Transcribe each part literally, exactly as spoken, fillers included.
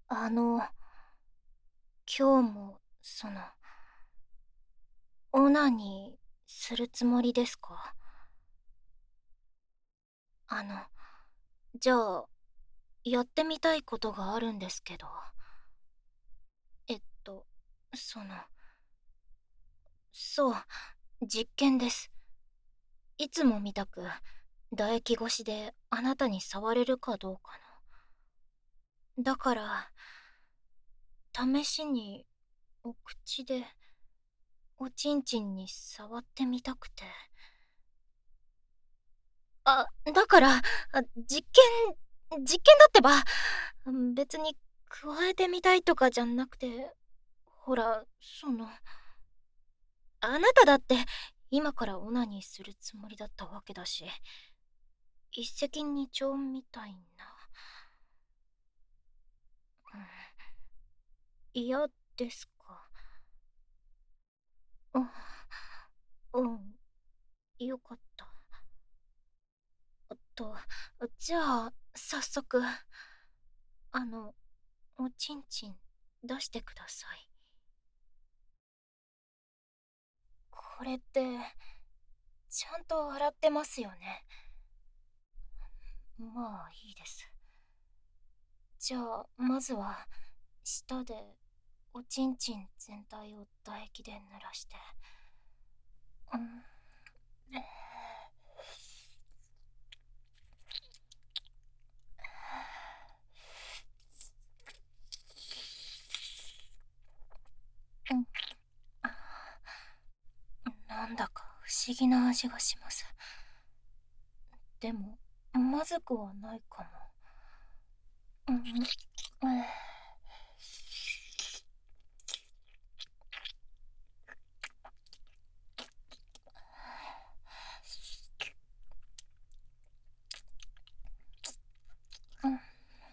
あの、今日も、その、オナニーするつもりですか？あの、じゃあ、やってみたいことがあるんですけど。えっと、その、そう、実験です。いつもみたく、唾液越しであなたに触れるかどうかの。だから、試しに、お口で、おちんちんに触ってみたくて。あ、だから、あ、実験実験だってば。別に加えてみたいとかじゃなくて、ほら、その、あなただって今からオナニーするつもりだったわけだし、一石二鳥みたいな。うん、嫌ですか？あ、うん、よかった。あと、じゃあ、早速、あの、おちんちん出してください。これって、ちゃんと洗ってますよね。まあいいです。じゃあ、まずは、舌でおちんちん全体を唾液で濡らして。うん。うん。なんだか不思議な味がします。でも、まずくはないかも。うん。うん。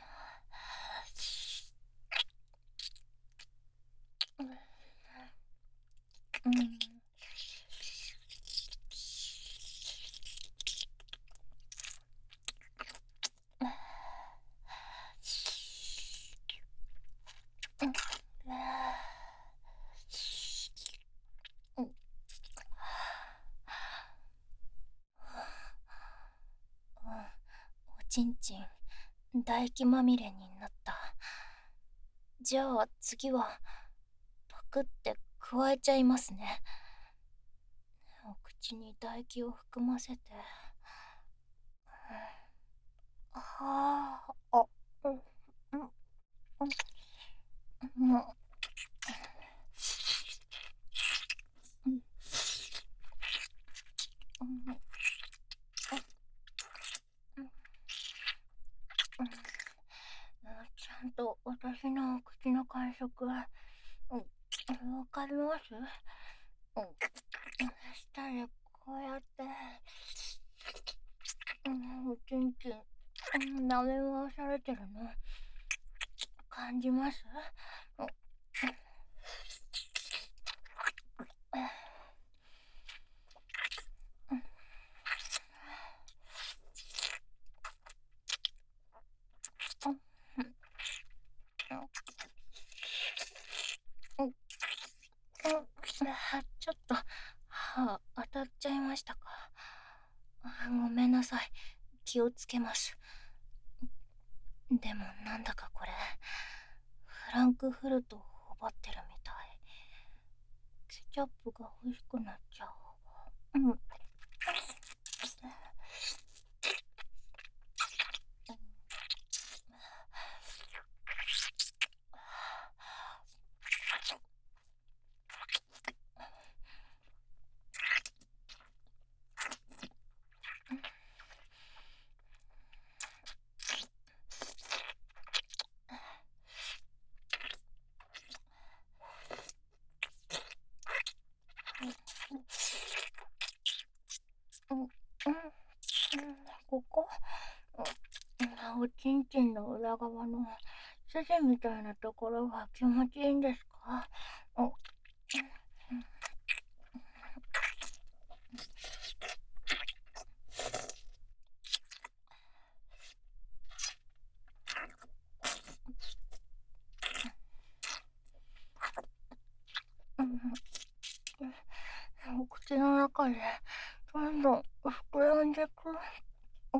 うん。うん。おちんちん唾液まみれになった。じゃあ次はパクって加えちゃいますね。お口に唾液を含ませて。はあ、あ、うん、うん、うん、うん、うん、ちゃんと私の口の感触、うん、わかります？うん、舌でこうやって、うん、おちんちん、うん、舐め回されてるの感じます？うん、うん、うん、ちょっと歯当たっちゃいましたか？ごめんなさい、気をつけます。でもなんだかこれ、フランクフルトを頬張ってるみたい。ケチャップが欲しくなっちゃう。うん。うん、うん、ここ、うん、おちんちんの裏側の筋みたいなところが気持ちいいんですか？うん、 口の中でどんどん膨らんでく。お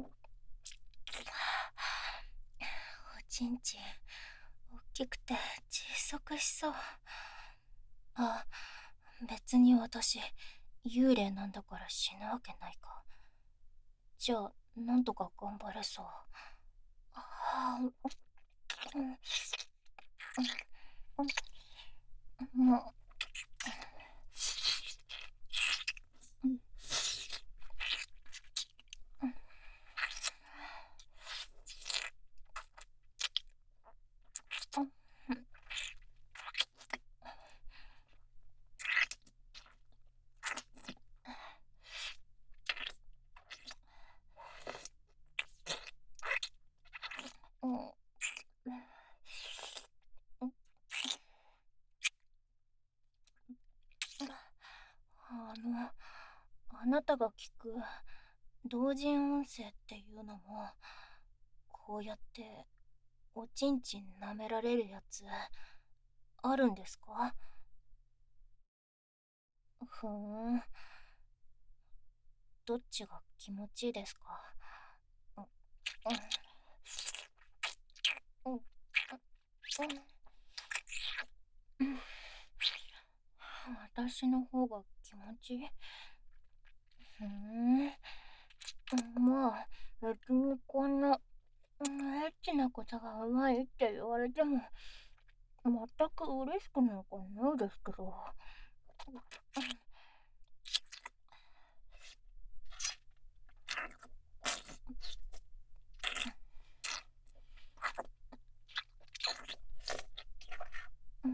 ちんちん、大きくて小さくしそう。あ、別に私、幽霊なんだから死ぬわけないか。じゃあ、なんとか頑張れそう。あーうん、うん、もう、うん、うん、うん、あの、あなたが聞く同人音声っていうのも、こうやっておちんちん舐められるやつ、あるんですか？ふーん、どっちが気持ちいいですか？うん、うん、うん、うん、私の方が気持ちいい。ふーん、まあ、別にこんな、うん、エッチなことがうまいって言われても、全く嬉しくなんかないですけど。うん、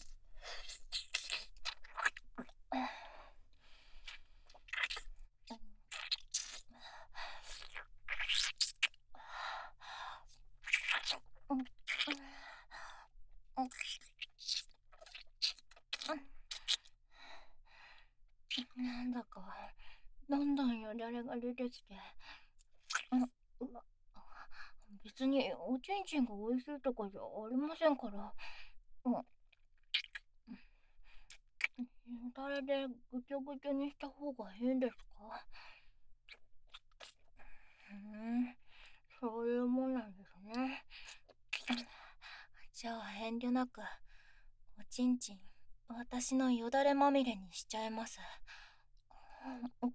うん、うん、なんだか、どんどんよだれが出てきて、うん、ま、別におちんちんが美味しいとかじゃありませんから、うん、よだれでぐちょぐちょにした方がいいんですか？ふーん、そういうもんなんですね。じゃあ遠慮なく、おちんちん、私のよだれまみれにしちゃいます。うん、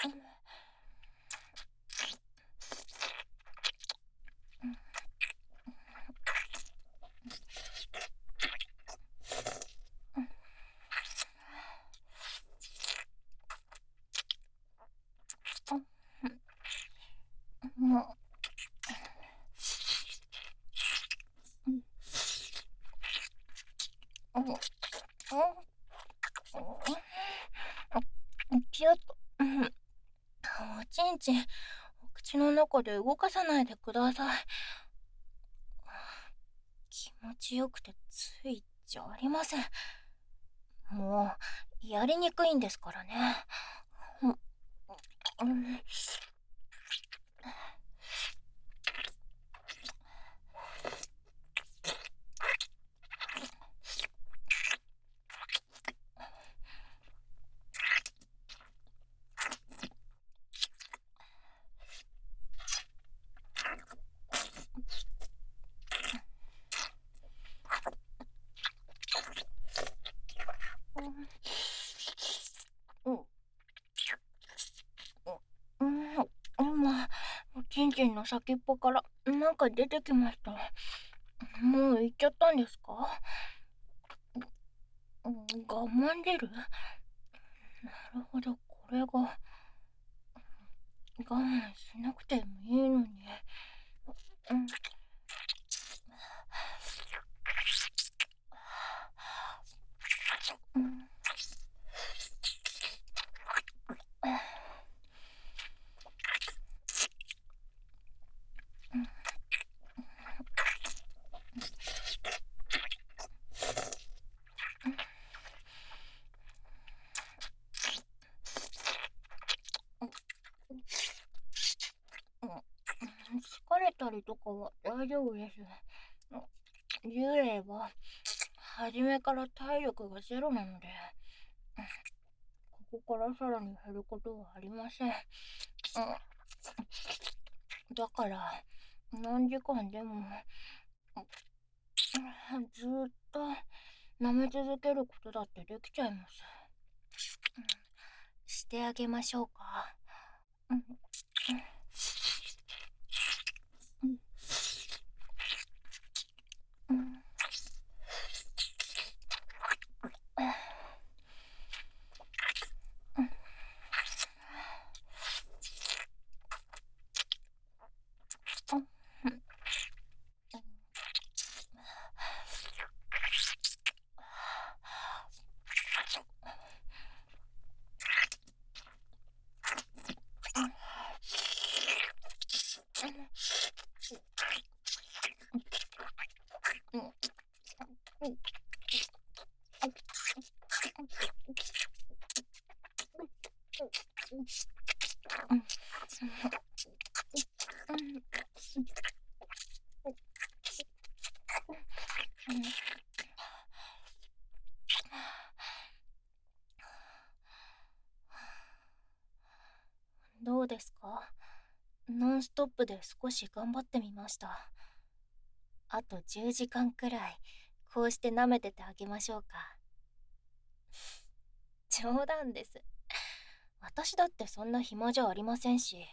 もう、うん、うん、うん、うん、ピュッと、うん、おちんちん、お口の中で動かさないでください。気持ちよくてついじゃありません。もう、やりにくいんですからね。うん、うん、うん、うん、今、おちんちんの先っぽからなんか出てきました。もう行っちゃったんですか？うん、我慢汁？なるほど、これが我慢しなくてもいいのに。うん、うん、うん、疲れたりとかは大丈夫です。幽霊は初めから体力がゼロなので、 ここからさらに減ることはありません。うん、だから、何時間でも、ずーっと舐め続けることだってできちゃいます。うん、してあげましょうか。うん、うん、うん、うん、うん、うん、どうですか？ノンストップで少し頑張ってみました。あとじゅうじかんくらい、こうして舐めててあげましょうか。冗談です。私だってそんな暇じゃありませんし。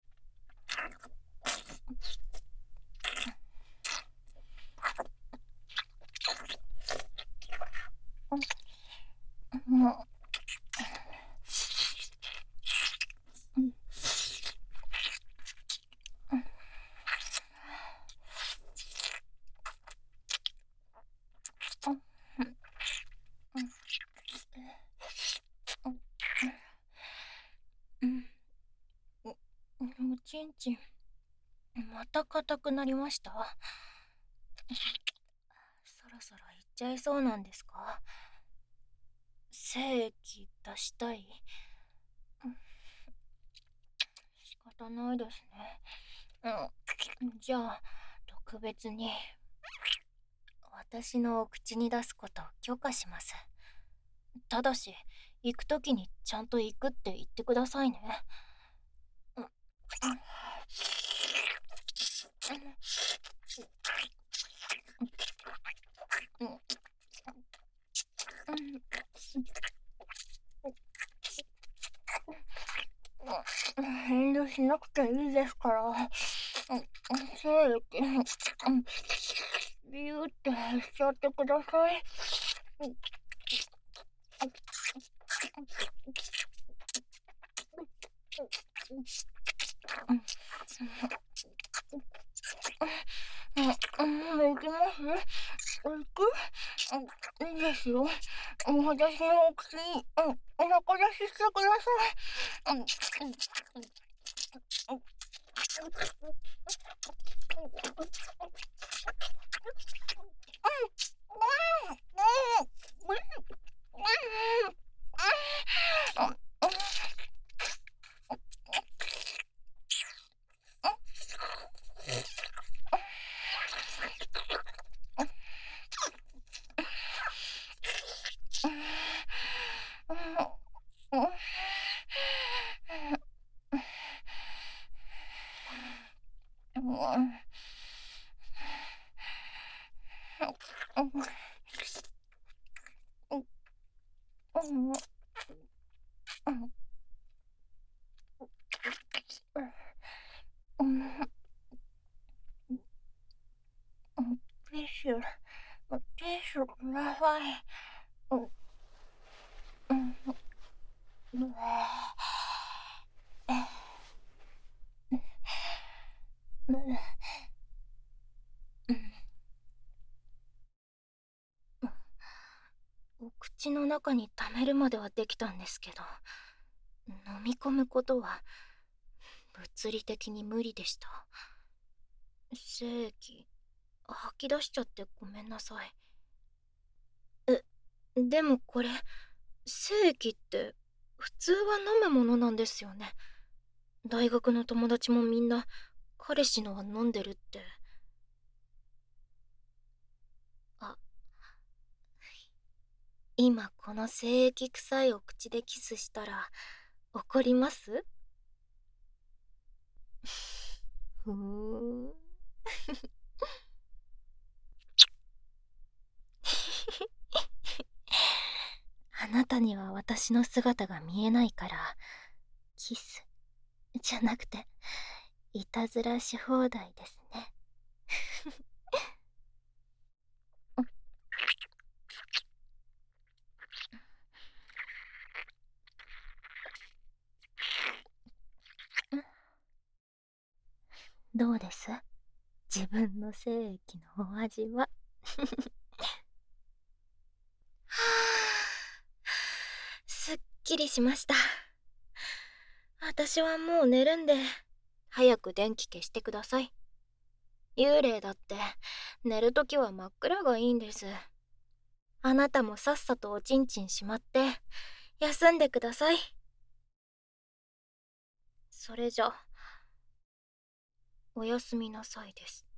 もう、うん、うん、うん、お、おちんちん、また硬くなりました？そろそろ行っちゃいそうなんですか？精液出したい？うん、仕方ないですね。うん、じゃあ、特別に、私のお口に出すことを許可します。ただし、行くときにちゃんと行くって言ってくださいね。うん、うん、うん、うん、うん、遠慮しなくていいですから。うん、精液、うん、ビューってしちゃってください。うん、うん、うん、もう行きます？行く？うん、いいですよ。うん、私のお口に、うん、お腹出ししてください。うん、うん、うん、うん、ティッシュ、ティッシュください。うん、うん、うん、お口の中に溜めるまではできたんですけど、飲み込むことは物理的に無理でした。精液、吐き出しちゃってごめんなさい。え、でもこれ、精液って普通は飲むものなんですよね。大学の友達もみんな彼氏のは飲んでるって。あ、 今この精液臭いお口でキスしたら怒ります？ふーん。あなたには私の姿が見えないから、キスじゃなくていたずらし放題ですね。どうです？自分の精液のお味は。はあ、すっきりしました。私はもう寝るんで、早く電気消してください。幽霊だって寝るときは真っ暗がいいんです。あなたもさっさとおちんちんしまって休んでください。それじゃおやすみなさいです。